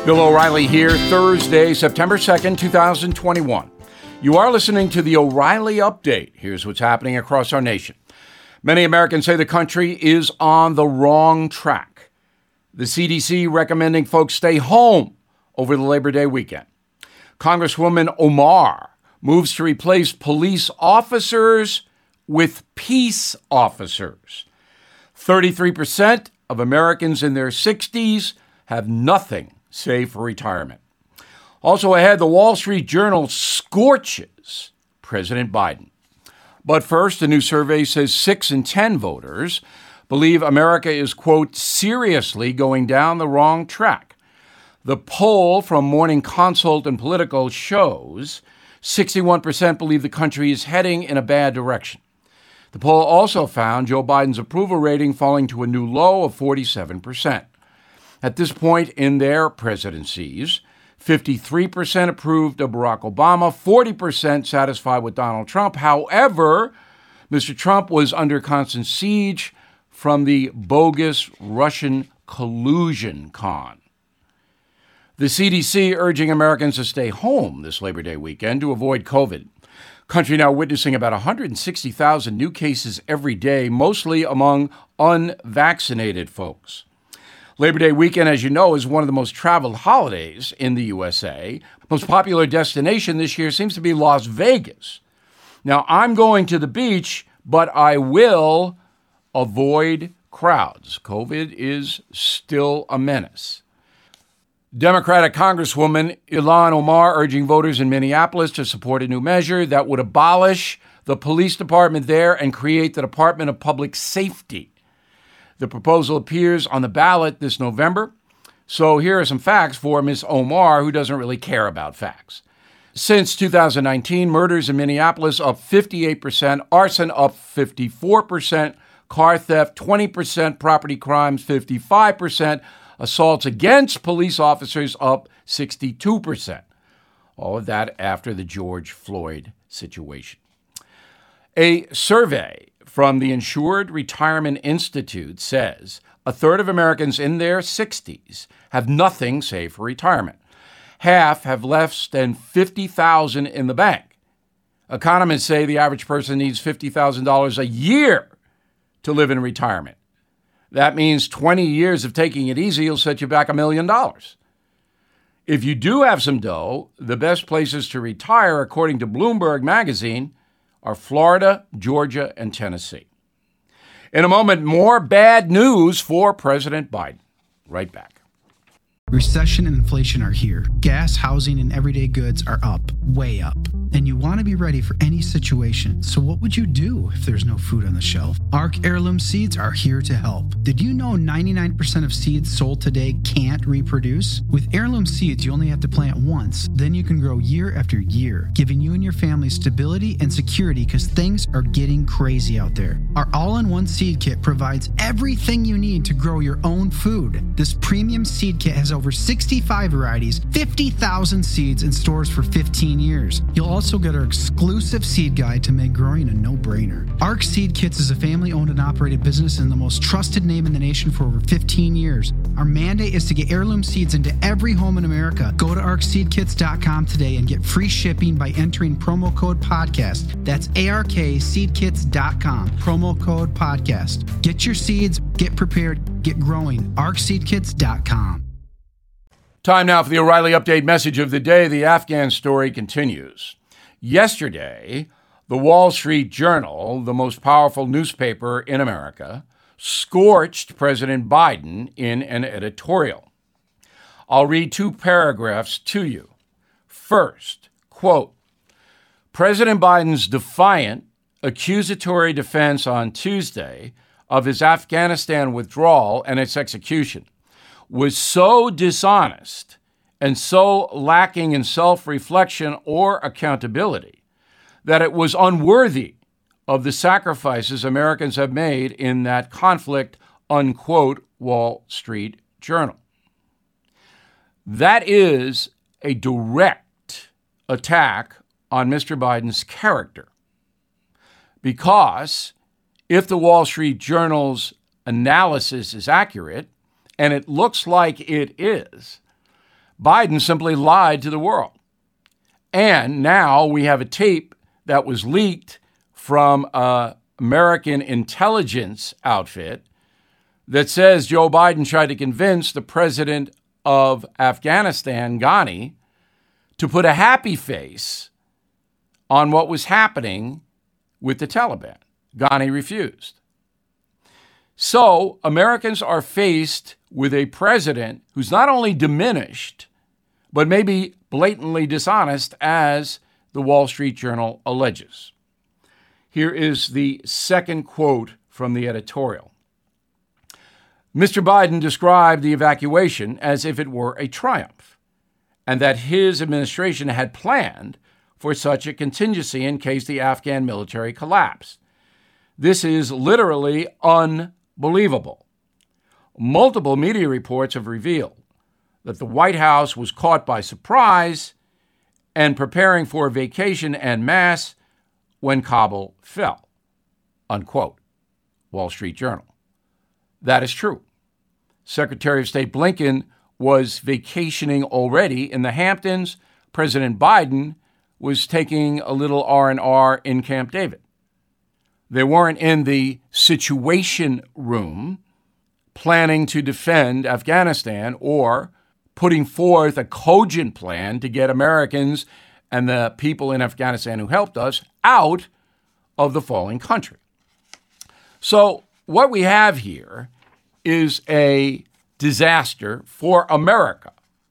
Bill O'Reilly here, Thursday, September 2nd, 2021. You are listening to the O'Reilly Update. Here's what's happening across our nation. Many Americans say the country is on the wrong track. The CDC recommending folks stay home over the Labor Day weekend. Congresswoman Omar moves to replace police officers with peace officers. 33% of Americans in their 60s have nothing save for retirement. Also ahead, the Wall Street Journal scorches President Biden. But first, a new survey says 6 in 10 voters believe America is, quote, seriously going down the wrong track. The poll from Morning Consult and Politico shows 61% believe the country is heading in a bad direction. The poll also found Joe Biden's approval rating falling to a new low of 47%. At this point in their presidencies, 53% approved of Barack Obama, 40% satisfied with Donald Trump. However, Mr. Trump was under constant siege from the bogus Russian collusion con. The CDC urging Americans to stay home this Labor Day weekend to avoid COVID. Country now witnessing about 160,000 new cases every day, mostly among unvaccinated folks. Labor Day weekend, as you know, is one of the most traveled holidays in the USA. Most popular destination this year seems to be Las Vegas. Now, I'm going to the beach, but I will avoid crowds. COVID is still a menace. Democratic Congresswoman Ilhan Omar urging voters in Minneapolis to support a new measure that would abolish the police department there and create the Department of Public Safety. The proposal appears on the ballot this November. So here are some facts for Ms. Omar, who doesn't really care about facts. Since 2019, murders in Minneapolis up 58%, arson up 54%, car theft 20%, property crimes 55%, assaults against police officers up 62%. All of that after the George Floyd situation. A survey from the Insured Retirement Institute says a third of Americans in their 60s have nothing saved for retirement. Half have less than $50,000 in the bank. Economists say the average person needs $50,000 a year to live in retirement. That means 20 years of taking it easy will set you back $1 million. If you do have some dough, the best places to retire, according to Bloomberg magazine, are Florida, Georgia, and Tennessee. In a moment, more bad news for President Biden. Right back. Recession and inflation are here. Gas, housing, and everyday goods are up, way up. And you want to be ready for any situation. So what would you do if there's no food on the shelf? ARC Heirloom Seeds are here to help. Did you know 99% of seeds sold today can't reproduce? With Heirloom Seeds, you only have to plant once. Then you can grow year after year, giving you and your family stability and security because things are getting crazy out there. Our all-in-one seed kit provides everything you need to grow your own food. This premium seed kit has over 65 varieties, 50,000 seeds in stores for 15 years. You'll also get our exclusive seed guide to make growing a no-brainer. ARC Seed Kits is a family-owned and operated business and the most trusted name in the nation for over 15 years. Our mandate is to get heirloom seeds into every home in America. Go to arcseedkits.com today and get free shipping by entering promo code podcast. That's ARKseedkits.com, promo code podcast. Get your seeds, get prepared, get growing. arcseedkits.com. Time now for the O'Reilly Update message of the day. The Afghan story continues. Yesterday, the Wall Street Journal, the most powerful newspaper in America, scorched President Biden in an editorial. I'll read 2 paragraphs to you. First, quote, President Biden's defiant, accusatory defense on Tuesday of his Afghanistan withdrawal and its execution was so dishonest and so lacking in self-reflection or accountability that it was unworthy of the sacrifices Americans have made in that conflict, unquote, Wall Street Journal. That is a direct attack on Mr. Biden's character. Because if the Wall Street Journal's analysis is accurate, and it looks like it is, Biden simply lied to the world. And now we have a tape that was leaked from an American intelligence outfit that says Joe Biden tried to convince the president of Afghanistan, Ghani, to put a happy face on what was happening with the Taliban. Ghani refused. So Americans are faced with a president who's not only diminished, but maybe blatantly dishonest, as the Wall Street Journal alleges. Here is the second quote from the editorial. Mr. Biden described the evacuation as if it were a triumph, and that his administration had planned for such a contingency in case the Afghan military collapsed. This is literally unbelievable. Multiple media reports have revealed that the White House was caught by surprise and preparing for a vacation en masse when Kabul fell, unquote. Wall Street Journal. That is true. Secretary of State Blinken was vacationing already in the Hamptons. President Biden was taking a little R&R in Camp David. They weren't in the Situation Room planning to defend Afghanistan or putting forth a cogent plan to get Americans and the people in Afghanistan who helped us out of the falling country. So what we have here is a disaster for America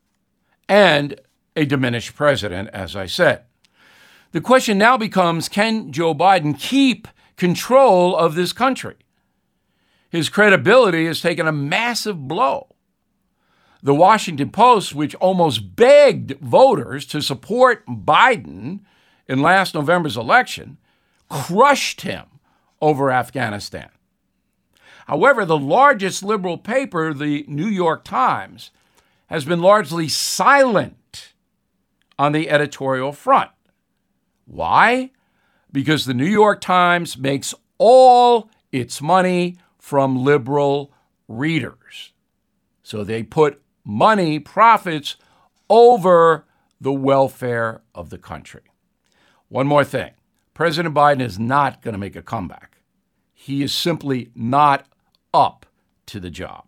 and a diminished president, as I said. The question now becomes, can Joe Biden keep control of this country? His credibility has taken a massive blow. The Washington Post, which almost begged voters to support Biden in last November's election, crushed him over Afghanistan. However, the largest liberal paper, the New York Times, has been largely silent on the editorial front. Why? Because the New York Times makes all its money from liberal readers. So they put money, profits, over the welfare of the country. One more thing. President Biden is not going to make a comeback. He is simply not up to the job.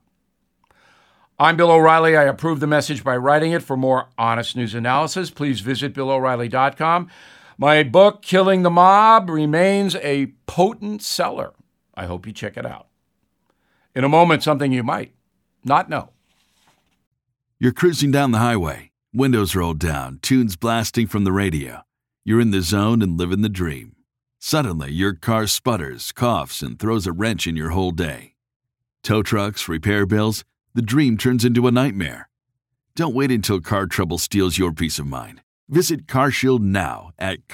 I'm Bill O'Reilly. I approve the message by writing it. For more honest news analysis, please visit BillO'Reilly.com. My book, Killing the Mob, remains a potent seller. I hope you check it out. In a moment, something you might not know. You're cruising down the highway, windows rolled down, tunes blasting from the radio. You're in the zone and living the dream. Suddenly, your car sputters, coughs, and throws a wrench in your whole day. Tow trucks, repair bills, the dream turns into a nightmare. Don't wait until car trouble steals your peace of mind. Visit CarShield now at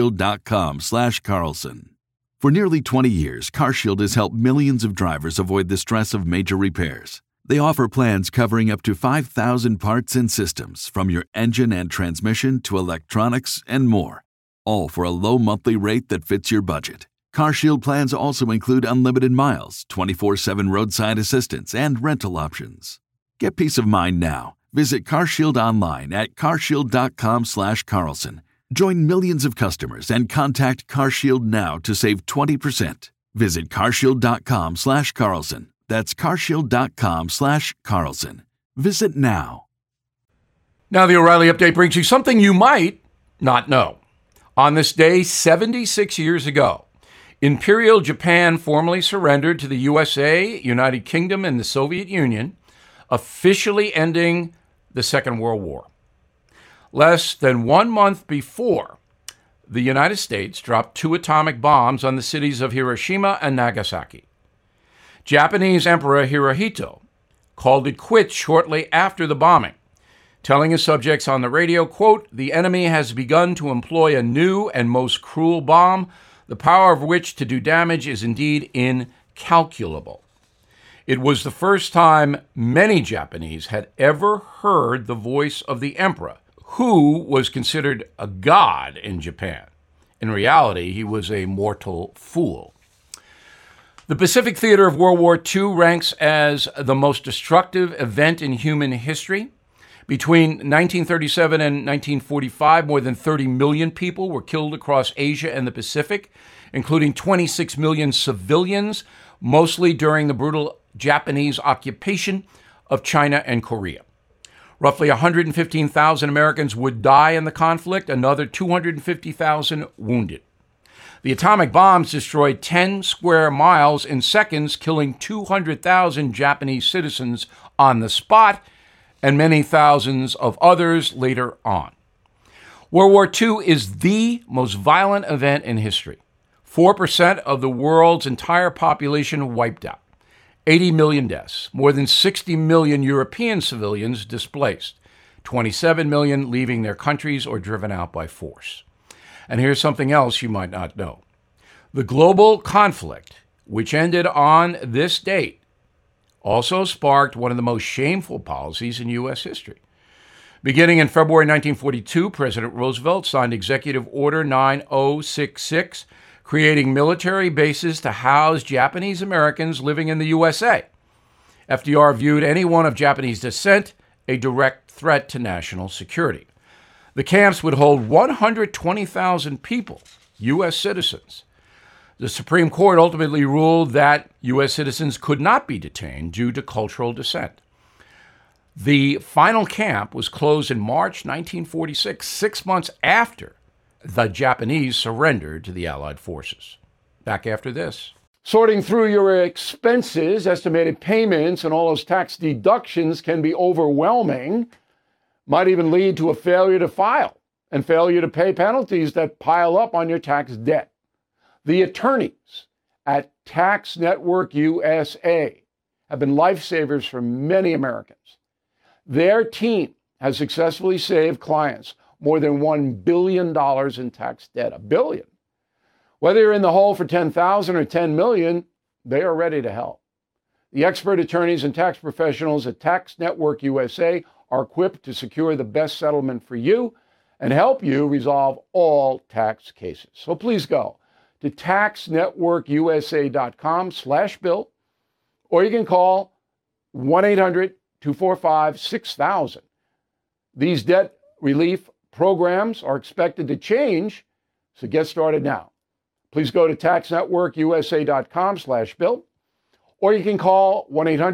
carshield.com/Carlson. For nearly 20 years, CarShield has helped millions of drivers avoid the stress of major repairs. They offer plans covering up to 5,000 parts and systems, from your engine and transmission to electronics and more, all for a low monthly rate that fits your budget. CarShield plans also include unlimited miles, 24/7 roadside assistance, and rental options. Get peace of mind now. Visit CarShield online at carshield.com/Carlson. Join millions of customers and contact CarShield now to save 20%. Visit carshield.com/Carlson. That's carshield.com/Carlson. Visit now. Now the O'Reilly Update brings you something you might not know. On this day, 76 years ago, Imperial Japan formally surrendered to the USA, United Kingdom, and the Soviet Union, officially ending the Second World War. Less than 1 month before, the United States dropped 2 atomic bombs on the cities of Hiroshima and Nagasaki. Japanese Emperor Hirohito called it quits shortly after the bombing, telling his subjects on the radio, quote, "The enemy has begun to employ a new and most cruel bomb, the power of which to do damage is indeed incalculable." It was the first time many Japanese had ever heard the voice of the emperor, who was considered a god in Japan. In reality, he was a mortal fool. The Pacific Theater of World War II ranks as the most destructive event in human history. Between 1937 and 1945, more than 30 million people were killed across Asia and the Pacific, including 26 million civilians, mostly during the brutal Japanese occupation of China and Korea. Roughly 115,000 Americans would die in the conflict, another 250,000 wounded. The atomic bombs destroyed 10 square miles in seconds, killing 200,000 Japanese citizens on the spot and many thousands of others later on. World War II is the most violent event in history. 4% of the world's entire population wiped out. 80 million deaths, more than 60 million European civilians displaced, 27 million leaving their countries or driven out by force. And here's something else you might not know. The global conflict, which ended on this date, also sparked one of the most shameful policies in U.S. history. Beginning in February 1942, President Roosevelt signed Executive Order 9066, creating military bases to house Japanese Americans living in the USA. FDR viewed anyone of Japanese descent a direct threat to national security. The camps would hold 120,000 people, U.S. citizens. The Supreme Court ultimately ruled that U.S. citizens could not be detained due to cultural dissent. The final camp was closed in March 1946, 6 months after the Japanese surrendered to the Allied forces. Back after this. Sorting through your expenses, estimated payments, and all those tax deductions can be overwhelming. Might even lead to a failure to file and failure to pay penalties that pile up on your tax debt. The attorneys at Tax Network USA have been lifesavers for many Americans. Their team has successfully saved clients more than $1 billion in tax debt. $1 billion. Whether you're in the hole for $10,000 or $10 million, they are ready to help. The expert attorneys and tax professionals at Tax Network USA are equipped to secure the best settlement for you and help you resolve all tax cases. So please go to taxnetworkusa.com/bill, or you can call 1-800-245-6000. These debt relief programs are expected to change, so get started now. Please go to taxnetworkusa.com/bill, or you can call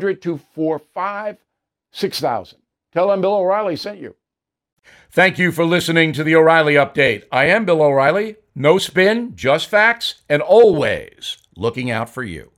1-800-245-6000. Tell them Bill O'Reilly sent you. Thank you for listening to the O'Reilly Update. I am Bill O'Reilly. No spin, just facts, and always looking out for you.